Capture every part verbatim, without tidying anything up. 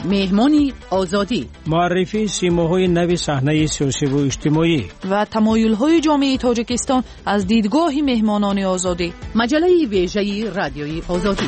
مهمان آزادی، معرفی سیماهای نو صحنه سیاسی و اجتماعی و تمایل‌های جامعه تاجیکستان از دیدگاه مهمانان آزادی. مجله ویژه رادیوی آزادی.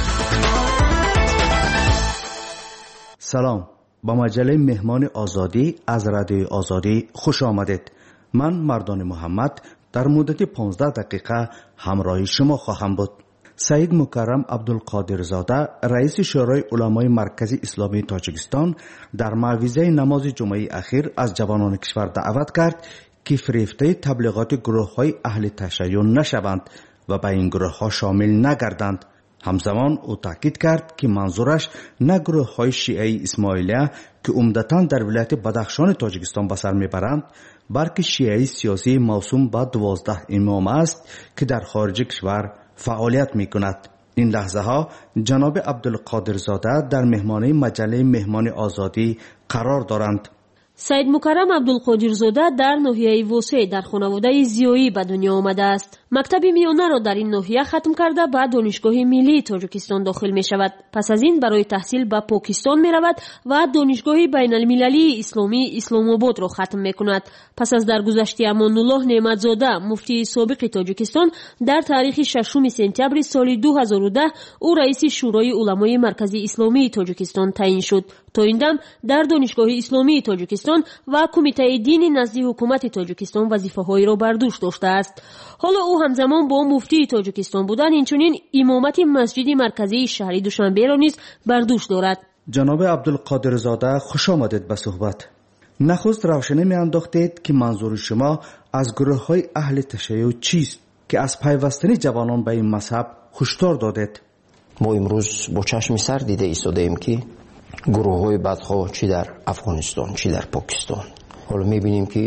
سلام، با مجله مهمان آزادی از رادیوی آزادی خوش آمدید. من مردان محمد در مدت پانزده دقیقه همراه شما خواهم بود. سید مکرم عبدالقادرزاده رئیس شورای علمای مرکزی اسلامی تاجیکستان در موعظه نماز جمعه اخیر از جوانان کشور دعوت کرد که فریفته تبلیغات گروه‌های اهل تشیع نشوند و به این گروه‌ها شامل نگردند. همزمان او تاکید کرد که منظورش نه گروه‌های شیعه اسماعیلیه که عمدتاً در ولایت بدخشان تاجیکستان به سر میبرند، بلکه شیعه سیاسی موسوم به دوازده امام است که در خارج کشور فعالیت می کند. این لحظه ها جناب عبدالقادرزاده در مهمانی مجله مهمان آزادی قرار دارند. سید مکرم عبدالقادرزاده در ناحیه وسع در خانواده زیایی به دنیا آمده است. مکتب میانه را در این ناحیه ختم کرده به دانشگاه ملی تاجیکستان داخل می شود. پس از این برای تحصیل به پاکستان می رود و دانشگاه بین المللی اسلامی اسلام آباد را ختم می کند. پس از درگذشت امان الله نعمتزاده مفتی سابق تاجیکستان در تاریخ ششم سپتامبر سال دو هزار و ده او رئیس شورای علمای مرکزی اسلامی تاجیکستان تعیین شد. تا این دم در دانشگاه اسلامی تاجیکستان و کمیته دینی نزد حکومت تاجیکستان وظیفه‌هایی را بر دوش داشته است. حالا او همزمان با مفتی تاجیکستان بودن اینچنین امامت مسجد مرکزی شهر دوشنبه را نیز بر دوش دارد. جناب عبدالقادرزاده خوش آمدید به صحبت. نخست روشنی می‌انداختید که منظور شما از گروه‌های اهل تشیع چیست که از پیوستن جوانان به این مذهب هشدار دادید؟ ما امروز با چشم سر دیده ایستادیم که گروه‌های بدخواه چی در افغانستان چی در پاکستان، حالا می‌بینیم که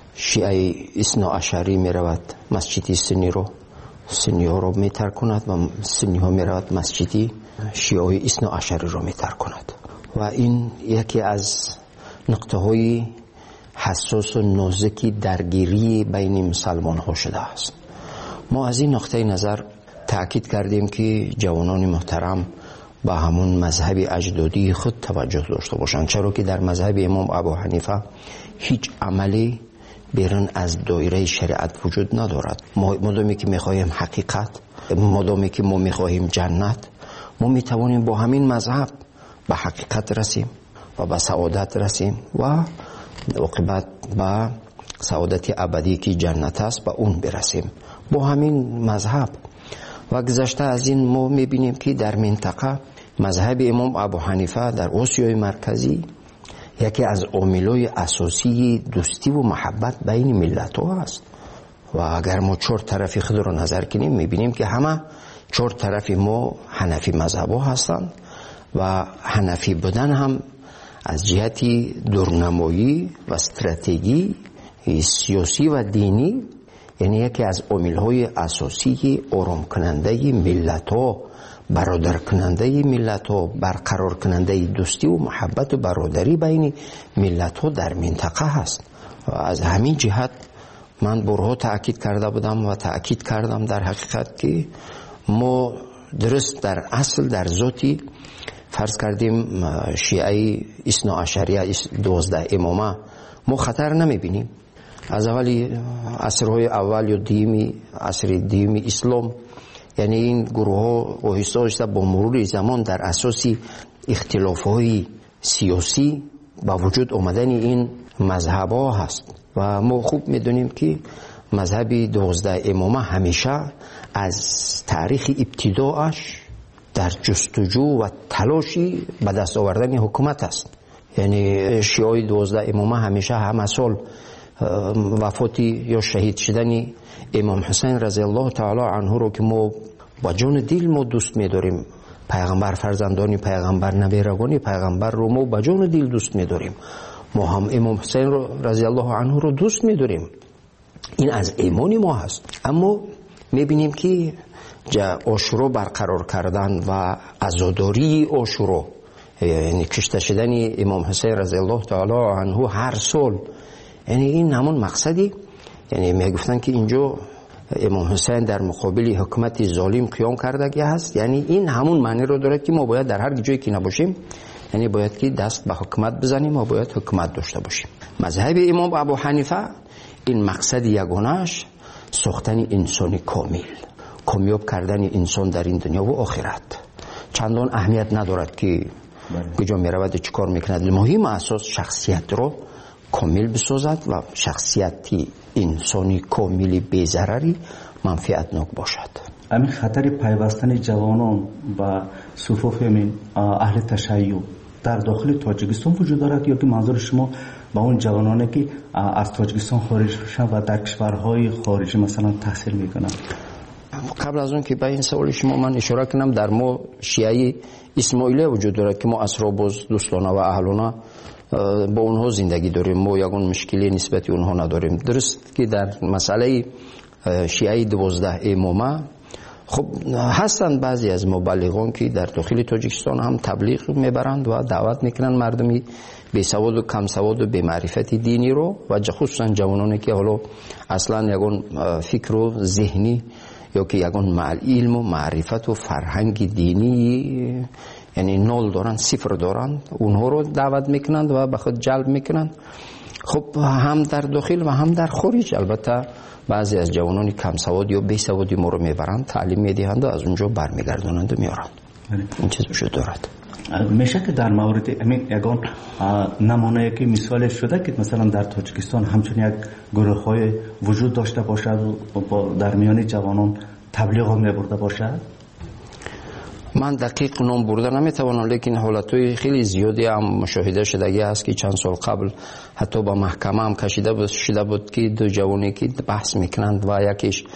شیعه اثنا عشری می‌رود مسجد سنی رو سنی ها رو می‌ترک کند و سنی ها می‌رود مسجد شیعه اثنا عشری رو می‌ترک کند و این یکی از نقطه های حساس و نازکی درگیری بین مسلمان ها شده است. ما از این نقطه نظر تأکید کردیم که جوانان محترم با همون مذهب اجدادی خود توجه داشته باشند، چرا که در مذهب امام ابو حنیفه هیچ عملی بیرون از دایره شریعت وجود ندارد. مادامی که میخواهیم حقیقت، مادامی که ما میخواهیم جنت، ما میتوانیم با همین مذهب به حقیقت رسیم و به سعادت رسیم و عاقبت به سعادت ابدی که جنت است به اون برسیم با همین مذهب. و گذشته از این ما میبینیم که در منطقه مذهب امام ابو حنیفه در آسیای مرکزی یکی از عاملای اساسی دوستی و محبت بین ملت ها است و اگر ما چهار طرفی خود را نظر کنیم میبینیم که همه چهار طرفی ما حنفی مذهب ها هستند و حنفی بودن هم از جهتی دورنمایی و استراتژی سیاسی و دینی یعنی یکی از عامل‌های اساسی آرام کننده ملت‌ها، برادر کننده ملت‌ها، برقرار کننده دوستی و محبت و برادری بین ملت‌ها در منطقه هست. و از همین جهت من بارها تأکید کرده بودم و تأکید کردم در حقیقت که ما درست در اصل در ذاتی فرض کردیم شیعه اثنا عشریه دوازده امامه ما خطر نمیبینیم. از اولی عصرهای اول یا دیمی عصر دیمی اسلام یعنی این گروه ها آهسته آهسته با مرور زمان در اساس اختلاف های سیاسی با وجود آمدن این مذهب ها هست و ما خوب میدونیم که مذهب دوازده امامه همیشه از تاریخ ابتداعش در جستجو و تلاشی به دست آوردن حکومت است. یعنی شیعه دوازده امامه همیشه همه سال وفاتی یا شهید شدن امام حسین رضی الله تعالی عنه رو که ما با جان دل ما دوست می‌داریم، پیغمبر فرزندانی پیغمبر نبیرگانی پیغمبر رو ما با جان دل دوست می‌داریم، ما هم امام حسین رضی الله عنه رو دوست می‌داریم، این از ایمان ما هست. اما می‌بینیم که عاشورا برقرار کردن و عزاداری عاشورا یعنی کشته شدن امام حسین رضی الله تعالی عنه هر سال، یعنی این همون مقصدی، یعنی میگفتن که اینجا امام حسین در مقابل حکومت ظالم قیام کرده هست، یعنی این همون معنی رو داره که ما باید در هر جایی که نباشیم یعنی باید که دست به حکومت بزنیم و باید حکومت داشته باشیم. مذهب امام ابو حنیفه این مقصد یگانه‌اش ساختن انسان کامل، کامیاب کردن انسان در این دنیا و آخرت. چندان اهمیت ندارد که کجا میرود چی کار میکند، مهم اساس شخصیت رو کامل بسازد و شخصیتی انسانی کاملی بی‌ضرری منفعتناک باشد. همین خطر پیوستن جوانان و صفوف اهل تشیع در داخل تاجیکستان وجود دارد یا که منظور شما با اون جوانانی که از تاجیکستان خارج میشن و در کشورهای خارجی مثلا تحصیل میکنن؟ قبل از اون که به این سوال شما من اشاره کنم، در ما شیعه اسماعیلیه وجود دارد که ما اسرا باز دوستانه و اهلانه با اونها زندگی داریم، ما یگان مشکلی نسبت اونها نداریم. درست که در مسئله شیعه دوازده امامه خب هستند بعضی از مبلغان که در داخل تاجیکستان هم تبلیغ میبرند و دعوت میکنند مردمی بی سواد و کم سواد و بی معرفت دینی رو و خصوصا جوانانی که حالا اصلا یگان فکر و ذهنی یا که یگان مع علم و معرفت و فرهنگ دینی یعنی نول دارن، صفر دارن، اونها رو دعوت میکنند و به خود جلب میکنند. خب هم در داخل و هم در خارج البته بعضی از جوانان کم سواد یا بی سوادی ما رو میبرند، تعلیم میدهند و از اونجا برمیگردانند و میارند. این چیز وجود دارد. میشه که در مورد همین یگان نمونه که مثال شده که مثلا در تاجیکستان همچون یک گروه های وجود داشته باشد و در میان جوانان تبلیغ هم میبرده باشد؟ من دقیق نام برده نمیتوانم، لیکن حالتهای خیلی زیادی هم مشاهده شدگی هست که چند سال قبل حتی با محکمه هم کشیده بود شده بود که دو جوانی که بحث میکنند و یکیش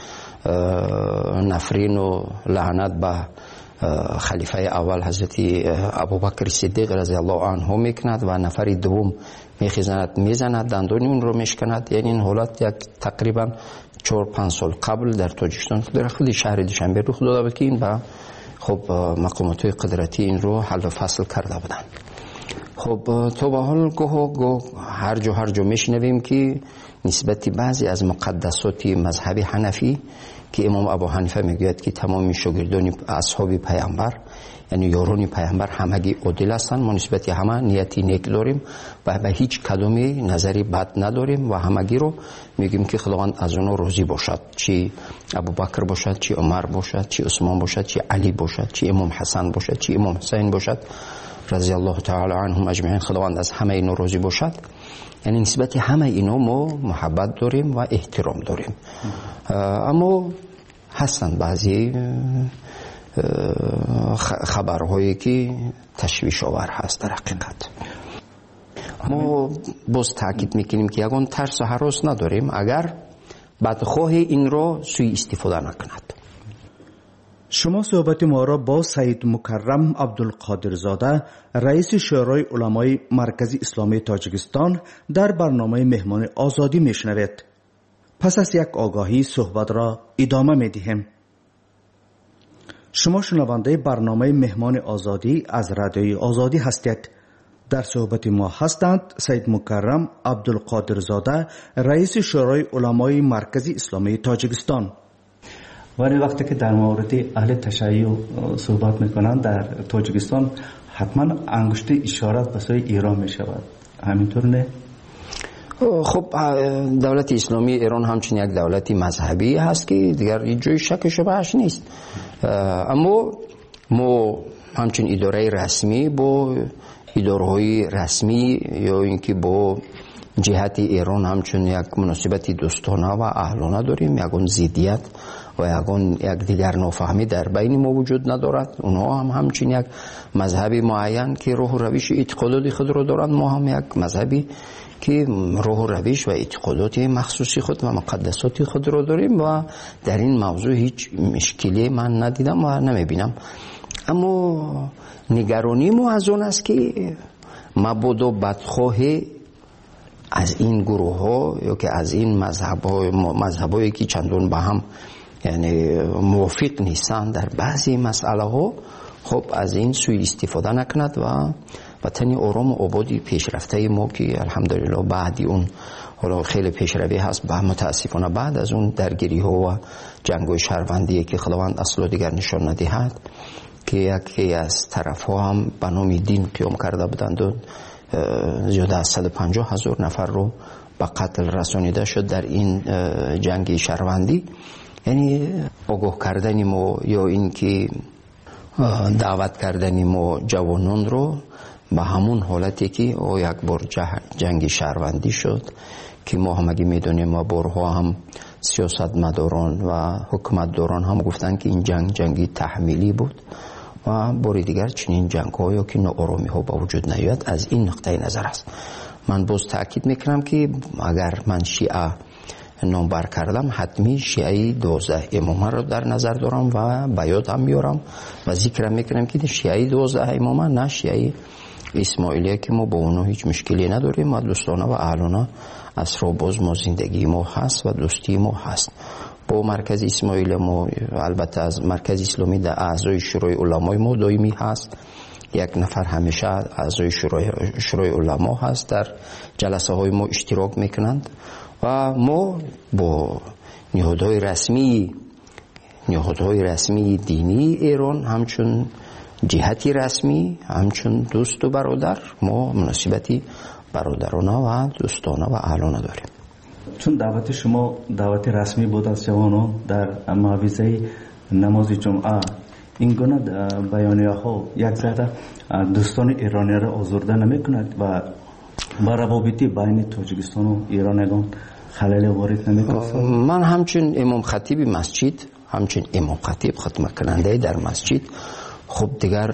نفرین و لعنت به خلیفه اول حضرت ابوبکر صدیق رضی الله عنه میکند و نفر دوم میخیزند میزند دندان اون رو میشکند. یعنی این حالت یک تقریبا چهار پنج سال قبل در تاجیکستان در خود شهر دوشنبه رخ داده بود که این با خب مقامات قدرتی این رو حل و فصل کرده بودن. خب تو به حال گوه گوه هر جا هر جا میشنویم که نسبت بعضی از مقدسات مذهب حنفی که امام ابو حنیفه میگوید که تمام شاگردان اصحاب پیامبر یعنی یاران پیامبر همگی عادل هستند، ما نسبت همه نیتی نیک داریم و به هیچ کدومی نظری بد نداریم و همگی رو میگیم که خداوند از اونها راضی باشد، چی ابوبکر باشد، چی عمر باشد، چی عثمان باشد، چی علی باشد، چی امام حسن باشد، چی امام حسین باشد رضی الله تعالی عنهم اجمعین، خداوند از همه اینا راضی باشد. یعنی نسبت همه اینا ما محبت داریم و احترام داریم. اما هستند بعضی خبرهایی که تشویش آور هست. در حقیقت ما باز تاکید میکنیم که یگان ترس و هراس نداریم اگر بدخواه این را سوء استفاده نکند. شما صحبت ما را با سید مکرم عبدالقادرزاده رئیس شورای علمای مرکزی اسلامی تاجیکستان در برنامه مهمان آزادی میشنوید. پس از یک آگاهی صحبت را ادامه میدهیم. شما شنونده برنامه مهمان آزادی از رادیوی آزادی هستید. در صحبت ما هستند سید مکرم عبدالقادرزاده رئیس شورای علمای مرکزی اسلامی تاجیکستان. ولی وقتی که در مورد اهل تشیع صحبت میکنند در تاجیکستان حتما انگشت اشارت به سوی ایران میشود، همینطور نه؟ خب دولت اسلامی ایران همچنین یک دولتی مذهبی هست که دیگر هیچ جای شک و شبهش نیست. اما ما همچنین اداره رسمی با اداره‌های رسمی یا اینکه با جهت ایران همچون یک مناسبت دوستانه و اهلانه داریم. یکون ضدیت و یکون یک دیگر نافهمی در بین ما وجود ندارد. اونها هم همچین یک مذهبی معین که روح و روش اعتقادات خود را دارند، ما هم یک مذهبی که روح و روش و اعتقادات مخصوصی خود و مقدسات خود را داریم و در این موضوع هیچ مشکلی من ندیدم و نمیبینم. اما نگرانی ما از اون است که مبادا بدخواه از این گروه ها یا که از این مذهب های مذهب هایی که چندون به هم یعنی موافق نیستند در بعضی مسئله ها خب از این سوی استفاده نکند و وطن آرام و آبادی پیشرفته ما که الحمدلله بعدی اون حالا خیلی پیشروی هست به متاسفانه بعد از اون درگیری ها و جنگ و شهروندی که خداوند اصلا دیگر نشان ندهد که یکی از طرف ها هم به نام دین قیام کرده بودند و زیاده از صد و پنجاه هزار نفر رو به قتل رسانیده شد در این جنگ شهروندی. یعنی آگاه کردن ما یا این که دعوت کردن ما جوانان رو به همون حالتی که او یک بار جنگ شهروندی شد که ما هم اگه میدونیم ما بارها هم سیاست مداران و حکومت داران هم گفتن که این جنگ جنگی تحمیلی بود و بار دیگر چنین جنگ ها یا که ناآرامی ها با وجود نیاد. از این نقطه نظر است من باز تأکید میکنم که اگر من شیعه نام بر کردم حتمی شیعه دوازده امامه رو در نظر دارم و بیاد هم میارم و ذکرم میکنم که شیعه دوازده امامه نه شیعه اسماعیلیه که ما با اونها هیچ مشکلی نداریم و دوستانه و اهلانه اسرا باز ما زندگی ما هست و دوستی ما هست با مرکز اسماعیلی. ما البته از مرکز اسلامی در اعضای شورای علمای ما دائمی هست، یک نفر همیشه اعضای شورای, شورای علما هست، در جلسه های ما اشتراک میکنند و ما با نهادهای رسمی نهادهای رسمی دینی ایران همچون جهتی رسمی همچون دوست و برادر ما مناسبتی برادرانه و دوستانه و اهلانه داریم. چون دعوت شما دعوت رسمی بود از جوانان در معوضه نماز جمعه، این گونه بیانیه ها یک ذره دوستان ایرانی را آزرده نمی کند و با روابطی بین تاجیکستان و ایرانیان خلل وارد نمی کند؟ من همچون امام خطیب مسجد همچون امام خطیب خطبه کننده در مسجد، خب دیگر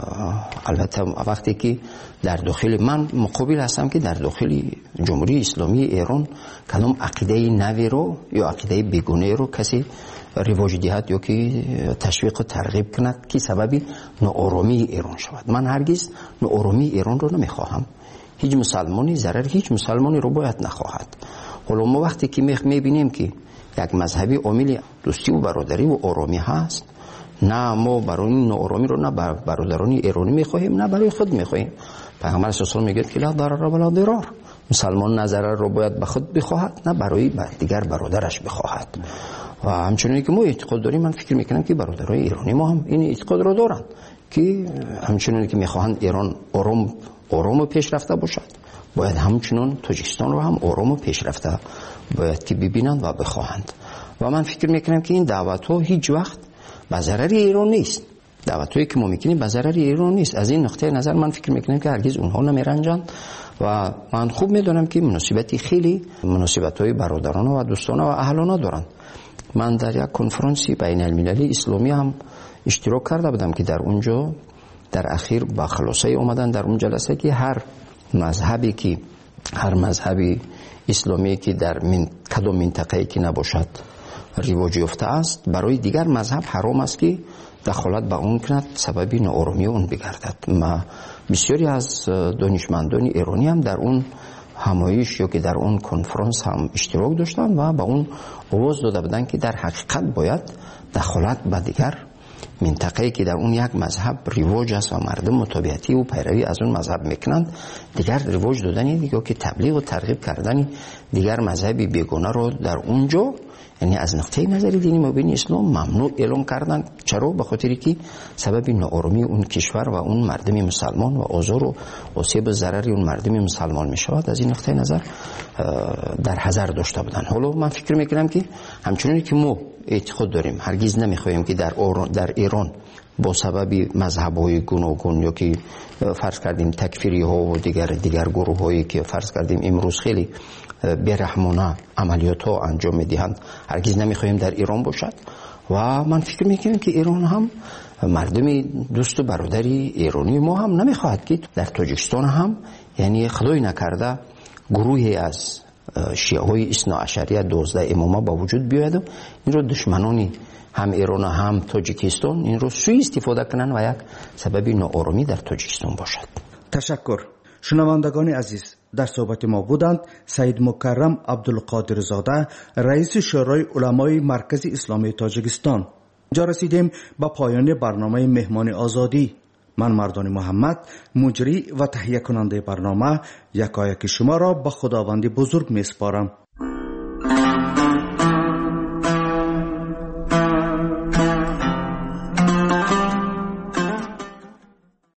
البته وقتی که در داخل من مقابل هستم که در داخل جمهوری اسلامی ایران کدام عقیده نوی رو یا عقیده بیگونه رو کسی رواج دهد یا که تشویق و ترغیب کند که سببی ناآرامی ایران شود. من هرگز ناآرامی ایران رو نمیخواهم. هیچ مسلمانی ضرر هیچ مسلمانی رو باید نخواهد. حالا ما وقتی که میبینیم که یک مذهبی عامل دوستی و برادری و آرامی هست، نه ما برای این ناآرامی رو نه برادران ایرانی میخواهیم نه برای خود میخواهیم. پیغمبر صلی الله علیه و آله میگه که لا ضرر ولا ضرار، مسلمان نه ضرر رو باید به خود بخواهد نه برای دیگر برادرش بخواهد. و همچنین که ما اعتقاد داریم، من فکر میکنم که برادرای ایرانی ما هم این اعتقاد رو دارند که همچنین که میخواهند ایران آرام آرام و پیشرفته باشد، باید همچنین تاجیکستان رو هم آرام و پیشرفته باید که ببینند و بخواهند. و من فکر میکنم که این دعوت ها هیچ وقت به ضرر ایران نیست. دعوت هایی که ما میکنیم به ضرر ایران نیست. از این نقطه نظر من فکر میکنم که هرگز اونها نمیرنجند و من خوب میدونم که مناسبتی خیلی مناسبت های برادرانه و دوستانه و اهلانه دارند. من در یک کنفرانسی بین المللی اسلامی هم اشتراک کرده بودم که در اونجا در اخیر با خلاصه اومدن در اون جلسه که هر مذهبی که هر مذهبی اسلامی که در من کدام منطقه‌ای که نباشد رواج یافته است، برای دیگر مذهب حرام است که دخالت به اون کند سببی ناآرامی اون بگردد. ما بسیاری از دانشمندان ایرانی هم در اون همایش یا که در اون کنفرانس هم اشتراک داشتن و با اون آواز داده بودن که در حقیقت باید دخالت به دیگر منطقه‌ای که در اون یک مذهب رواج است و مردم متابعتی و پیروی از اون مذهب میکنند، دیگر رواج دادن دیگه که تبلیغ و ترغیب کردن دیگر مذهبی بیگانه رو در اونجا، یعنی از نقطه نظر دینی مبین اسلام ممنوع اعلام کردن. چرا؟ به خاطری که سبب ناآرامی اون کشور و اون مردم مسلمان و آزار و آسیب و ضرری اون مردم مسلمان می شود. از این نقطه نظر در حذر داشته بودن. حالا من فکر میکنم که همچنانی که ما اعتقاد داریم هرگز نمیخواهیم که در در ایران با سبب مذهب‌های گوناگون یا که فرض کردیم تکفیری ها و دیگر دیگر گروه هایی که فرض کردیم امروز خیلی بیرحمانه عملیات ها انجام میدهند، هرگز نمیخواهیم در ایران باشد. و من فکر میکنم که ایران هم مردم دوست و برادری ایرانی ما هم نمیخواهد که در تاجیکستان هم یعنی خدای نکرده گروهی از شیعه های اثنا عشریه دوازده امامه با وجود بیاید و این رو دشمنانی هم ایران هم تاجیکستان این رو سوء استفاده کنن و یک سبب ناآرامی در تاجیکستان باشد. تشکر. شنوندگان عزیز، در صحبت ما بودند سید مکرم عبدالقادر زاده، رئیس شورای علمای مرکز اسلامی تاجیکستان. اینجا رسیدیم به پایان برنامه مهمان آزادی. من مردان محمد، مجری و تهیه کننده برنامه، یکایک شما را به خداوند بزرگ میسپارم.